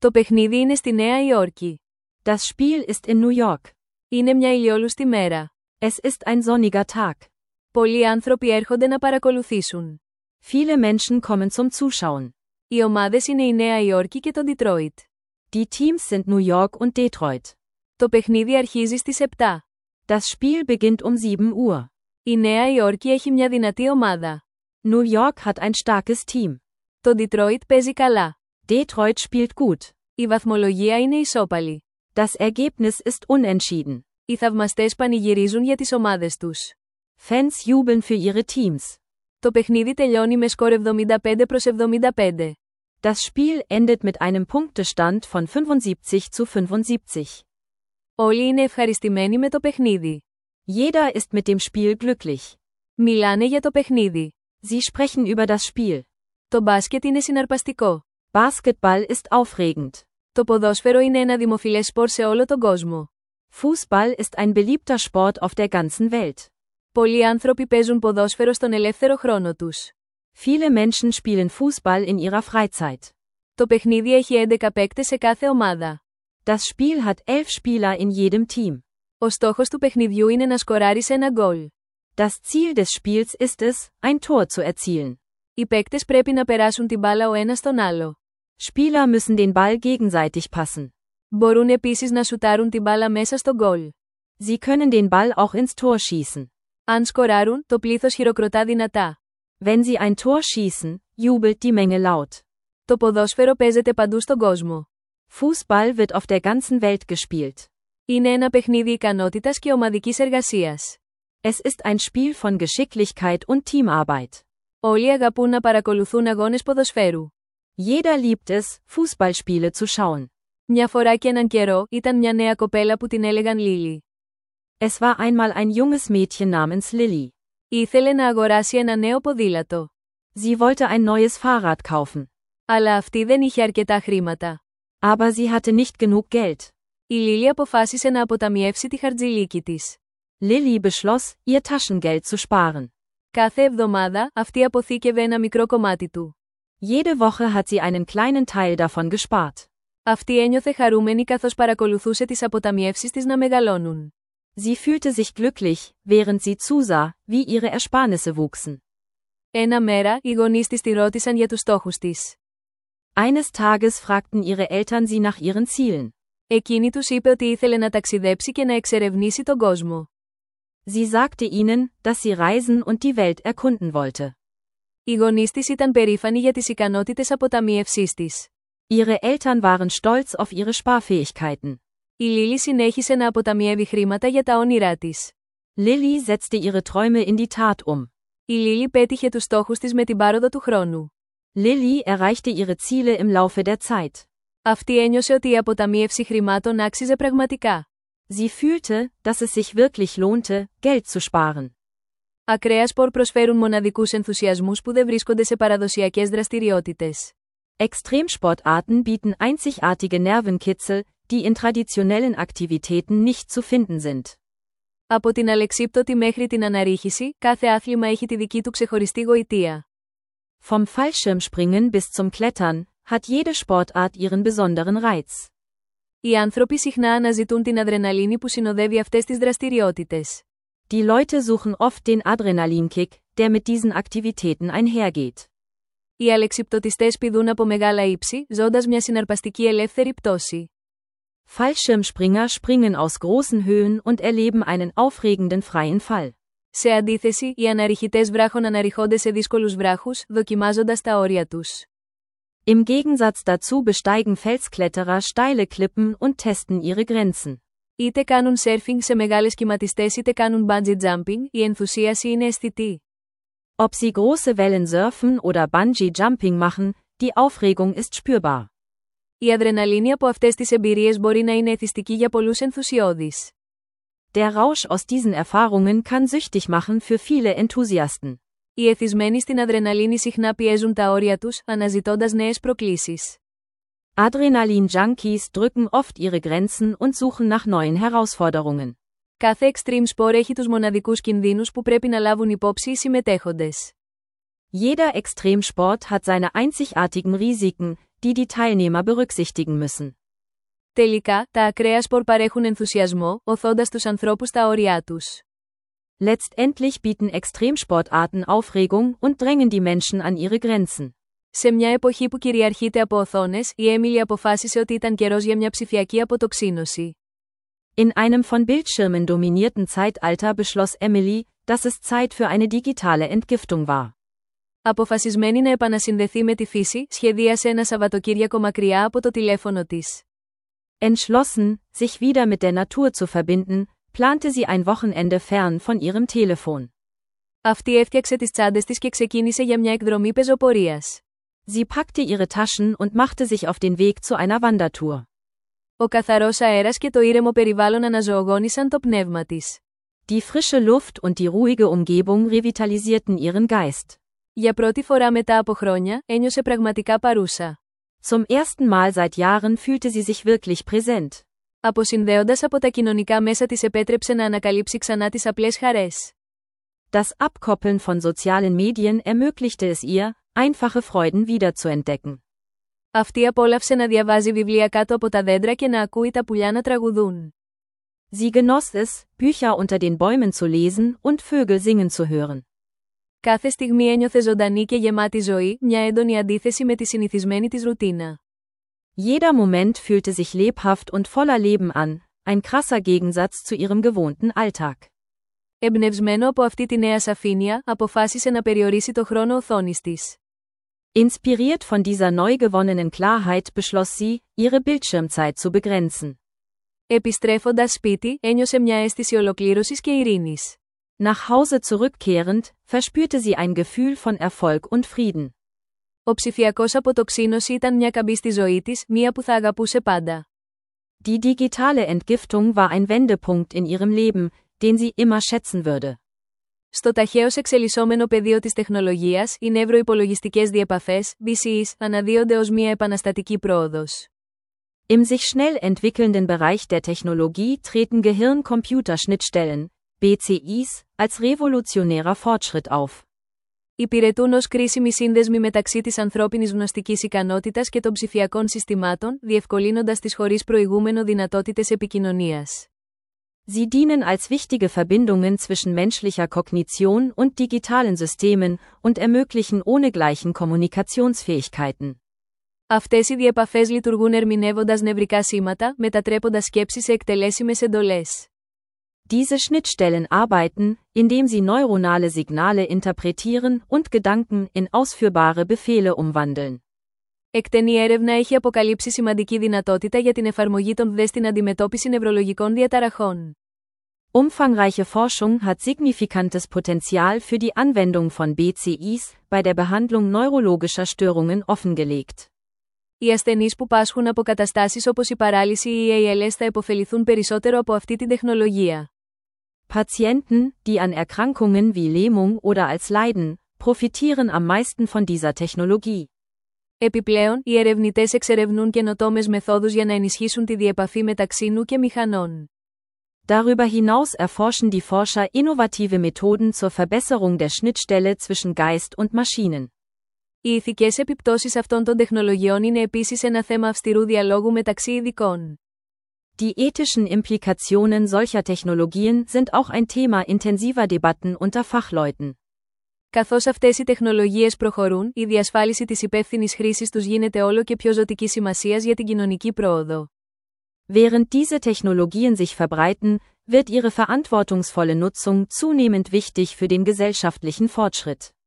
Το παιχνίδι είναι στη Νέα Υόρκη. Das Spiel ist in New York. Είναι μια ηλιόλουστη μέρα. Es ist ein sonniger Tag. Πολλοί άνθρωποι έρχονται να παρακολουθήσουν. Viele Menschen kommen zum Zuschauen. Οι ομάδες είναι η Νέα Υόρκη και το Detroit. Die Teams sind New York und Detroit. Το παιχνίδι αρχίζει στις 7. Das Spiel beginnt um 7 Uhr. Η Νέα Υόρκη έχει μια δυνατή ομάδα. New York hat ein starkes Team. Το Detroit παίζει καλά. Detroit spielt gut. Η βαθμολογία είναι ισόπαλη. Das Ergebnis ist unentschieden. Οι θαυμαστές πανηγυρίζουν για τις ομάδες τους. Fans jubeln für ihre Teams. Το παιχνίδι τελειώνει με σκορ 75-75. Das Spiel endet mit einem Punktestand von 75-75. Όλοι είναι ευχαριστημένοι με το παιχνίδι. Jeder ist mit dem Spiel glücklich. Μιλάνε για το παιχνίδι. Sie sprechen über das Spiel. Το μπάσκετ είναι συναρπαστικό. Basketball ist aufregend. Το ποδόσφαιρο είναι ένα δημοφιλές σπορ σε όλο τον κόσμο. Fußball ist ein beliebter Sport auf der ganzen Welt. Πολλοί άνθρωποι παίζουν ποδόσφαιρο στον ελεύθερο χρόνο τους. Viele Menschen spielen Fußball in ihrer Freizeit. Το παιχνίδι έχει 11 παίκτες σε κάθε ομάδα. Das Spiel hat 11 Spieler in jedem Team. Ο στόχος του παιχνιδιού είναι να σκοράρεις ένα γκολ. Das Ziel des Spiels ist es, ein Tor zu erzielen. Οι παίκτες πρέπει να περάσουν την μπάλα ο ένας στον άλλο. Spieler müssen den Ball gegenseitig passen. Μπορούν επίσης να σουτάρουν την μπάλα μέσα στο γκολ. Sie können den Ball auch ins Tor schießen. Αν σκοράρουν, το πλήθος χειροκροτά δυνατά. Wenn sie ein Tor schießen, jubelt die Menge laut. Το ποδόσφαιρο παίζεται παντού στον κόσμο. Fußball wird auf der ganzen Welt gespielt. Είναι ένα παιχνίδι ικανότητας και ομαδικής εργασίας. Es ist ein Spiel von Geschicklichkeit und Teamarbeit. Όλοι αγαπούν να παρακολουθούν αγώνες ποδοσφαίρου. Jeder liebt es, Fußballspiele zu schauen. Μια φορά και έναν καιρό, ήταν μια νέα κοπέλα που την έλεγαν Λίλι. Es war einmal ein junges Mädchen namens Lilly. Ήθελε να αγοράσει ένα νέο ποδήλατο. Sie wollte ein neues Fahrrad kaufen. Αλλά αυτή δεν είχε αρκετά χρήματα. Aber sie hatte nicht genug Geld. Η Λίλι αποφάσισε να αποταμιεύσει τη χαρτζηλίκη της. Lilly beschloss, ihr Taschengeld zu sparen. Κάθε εβδομάδα, αυτή αποθήκευε ένα μικρό κομμάτι του. Jede Woche hat sie einen kleinen Teil davon gespart. Αυτή ένιωθε χαρούμενη καθώς παρακολουθούσε τις αποταμιεύσεις της να μεγαλώνουν. Sie fühlte sich glücklich, während sie zusah, wie ihre Ersparnisse wuchsen. Ένα μέρα, οι γονείς της τη ρώτησαν για τους στόχους της. Eines Tages fragten ihre Eltern sie nach ihren Zielen. Εκείνη τους είπε ότι ήθελε να ταξιδέψει και να εξερευνήσει τον κόσμο. Sie sagte ihnen, dass sie reisen und die Welt erkunden wollte. Οι γονείς της ήταν περήφανοι για τις ικανότητες αποταμιεύσής της. Ihre Eltern waren stolz auf ihre Sparfähigkeiten. Η Λίλι συνέχισε να αποταμιεύει χρήματα για τα όνειρά της. Lilly setzte ihre Träume in die Tat um. Η Λίλι πέτυχε τους στόχους της με την πάροδο του χρόνου. Lilly erreichte ihre Ziele im Laufe der Zeit. Αυτή ένιωσε ότι η αποταμίευση χρημάτων άξιζε πραγματικά. Sie fühlte, dass es sich wirklich lohnte, Geld zu sparen. Ακραία σπορ προσφέρουν μοναδικούς ενθουσιασμούς που δεν βρίσκονται σε παραδοσιακές δραστηριότητες. Extremsportarten bieten einzigartige Nervenkitzel, die in traditionellen Aktivitäten nicht zu finden sind. Από την αλεξίπτωτη μέχρι την αναρρίχηση, κάθε άθλημα έχει τη δική του ξεχωριστή γοητεία. Vom Fallschirmspringen bis zum Klettern hat jede Sportart ihren besonderen Reiz. Οι άνθρωποι συχνά αναζητούν την αδρεναλίνη που συνοδεύει αυτές τις δραστηριότητες. Die Leute suchen oft den Adrenalinkick, der mit diesen Aktivitäten einhergeht. Οι αλεξιπτωτιστές πηδούν από μεγάλα ύψη, ζώντας μια συναρπαστική ελεύθερη πτώση. Fallschirmspringer springen aus großen Höhen und erleben einen aufregenden freien Fall. Σε αντίθεση, οι αναρριχητές βράχων αναρριχώνται σε δύσκολους βράχους, δοκιμάζοντας τα όρια τους. Im Gegensatz dazu besteigen Felskletterer steile Klippen und testen ihre Grenzen. Είτε κάνουν σέρφινγκ σε μεγάλες κυματιστές είτε κάνουν bungee jumping, η ενθουσίαση είναι αισθητή. Ob sie große Wellen surfen oder Bungee Jumping machen, die Aufregung ist spürbar. Η αδρεναλίνη από αυτές τις εμπειρίες μπορεί να είναι εθιστική για πολλούς ενθουσιώδεις. Der Rausch aus diesen Erfahrungen kann süchtig machen für viele Enthusiasten. Οι εθισμένοι στην αδρεναλίνη συχνά πιέζουν τα όρια τους, αναζητώντας νέες προκλήσεις. Adrenalin-Junkies drücken oft ihre Grenzen und suchen nach neuen Herausforderungen. Κάθε extreme sport έχει τους μοναδικούς κινδύνους που πρέπει να λάβουν υπόψη οι συμμετέχοντες. Jeder Extremsport hat seine einzigartigen Risiken, die die Teilnehmer berücksichtigen müssen. Τελικά, τα ακραία σπορ παρέχουν ενθουσιασμό, οθώντας τους ανθρώπους στα όρια τους. Letztendlich bieten Extremsportarten Aufregung und drängen die Menschen an ihre Grenzen. Σε μια εποχή που κυριαρχείται από οθόνες, η Έμιλι αποφάσισε ότι ήταν καιρός για μια ψηφιακή αποτοξίνωση. In einem von Bildschirmen dominierten Zeitalter beschloss Emily, dass es Zeit für eine digitale Entgiftung war. Αποφασισμένη να επανασυνδεθεί με τη φύση, σχεδίασε ένα Σαββατοκύριακο μακριά από το τηλέφωνο της. Entschlossen, sich wieder mit der Natur zu verbinden, plante sie ein Wochenende fern von ihrem Telefon. Αυτή έφτιαξε τις τσάντες της και ξεκίνησε για μια εκδρομή πεζοπορίας. Sie packte ihre Taschen und machte sich auf den Weg zu einer Wandertour. Ο καθαρός αέρας και το ήρεμο περιβάλλον αναζωογόνησαν το πνεύμα της. Die frische Luft und die ruhige Umgebung revitalisierten ihren Geist. Για πρώτη φορά μετά από χρόνια, ένιωσε πραγματικά παρούσα. Zum ersten Mal seit Jahren fühlte sie sich wirklich präsent. Αποσυνδέοντας από τα κοινωνικά μέσα της επέτρεψε να ανακαλύψει ξανά τις απλές χαρές. Das Abkoppeln von sozialen Medien ermöglichte es ihr, einfache Freuden wiederzuentdecken. Αυτή απόλαυσε να διαβάζει βιβλία κάτω από τα δέντρα και να ακούει τα πουλιά να τραγουδούν. Sie genoss es, Bücher unter den Bäumen zu lesen und Vögel singen zu hören. Κάθε στιγμή ένιωθε ζωντανή και γεμάτη ζωή, μια έντονη αντίθεση με τη συνηθισμένη της ρουτίνα. Jeder Moment fühlte sich lebhaft und voller Leben an, ein krasser Gegensatz zu ihrem gewohnten Alltag. Εμπνευσμένο από αυτή τη νέα σαφήνεια, αποφάσισε να περιορίσει το χρόνο οθόνης της. Inspiriert von dieser neu gewonnenen Klarheit beschloss sie, ihre Bildschirmzeit zu begrenzen. Επιστρέφοντας σπίτι, ένιωσε μια αίσθηση ολοκλήρωσης και ειρήνης. Nach Hause zurückkehrend, verspürte sie ein Gefühl von Erfolg und Frieden. Ο ψηφιακός αποτοξίνωση ήταν μια καμπή στη ζωή της, μια που θα αγαπούσε πάντα. Die digitale Entgiftung war ein Wendepunkt in ihrem Leben, den sie immer schätzen würde. Στο ταχαίως εξελισσόμενο πεδίο της τεχνολογίας, οι νευροϋπολογιστικές διεπαφές, BCEs, αναδύονται ως μια επαναστατική πρόοδος. Im sich schnell entwickelnden Bereich der Technologie treten Gehirn-Computer-Schnittstellen, BCIs, als revolutionärer Fortschritt auf. Υπηρετούν ως κρίσιμοι σύνδεσμοι μεταξύ της ανθρώπινης γνωστικής ικανότητας και των ψηφιακών συστημάτων, διευκολύνοντας τις χωρίς προηγούμενο δυνατότητες επικοινωνίας. Sie dienen als wichtige Verbindungen zwischen menschlicher Kognition und digitalen Systemen und ermöglichen ohnegleichen Kommunikationsfähigkeiten. Αυτές οι διεπαφές λειτουργούν ερμηνεύοντας νευρικά σήματα, μετατρέποντας σκέψεις σε εκτελέσιμες εντολές. Diese Schnittstellen arbeiten, indem sie neuronale Signale interpretieren und Gedanken in ausführbare Befehle umwandeln. Εκτενή έρευνα έχει αποκαλύψει σημαντική δυνατότητα για την εφαρμογή των ΔΕ στην αντιμετώπιση νευρολογικών διαταραχών. Umfangreiche Forschung hat signifikantes Potenzial für die Anwendung von BCIs bei der Behandlung neurologischer Störungen offengelegt. Οι ασθενείς που πάσχουν από καταστάσεις όπως η παράλυση ή η ALS θα επωφεληθούν περισσότερο από αυτή την τεχνολογία. Patienten, die an Erkrankungen wie Lähmung oder als leiden, profitieren am meisten von dieser Technologie. Επιπλέον, οι ερευνητές εξερευνούν καινοτόμες μεθόδους για να ενισχύσουν τη διεπαφή μεταξύ νου και μηχανών. Darüber hinaus erforschen die Forscher innovative Methoden zur Verbesserung der Schnittstelle zwischen Geist und Maschinen. Οι ηθικές επιπτώσεις αυτών των τεχνολογιών είναι επίσης ένα θέμα αυστηρού διαλόγου μεταξύ ειδικών. Die ethischen Implikationen solcher Technologien sind auch ein Thema intensiver Debatten unter Fachleuten. Καθώς αυτές οι τεχνολογίες προχωρούν, η διασφάλιση της υπεύθυνης χρήσης τους γίνεται όλο και πιο ζωτική σημασίας για την κοινωνική πρόοδο. Während diese Technologien sich verbreiten, wird ihre verantwortungsvolle Nutzung zunehmend wichtig für den gesellschaftlichen Fortschritt.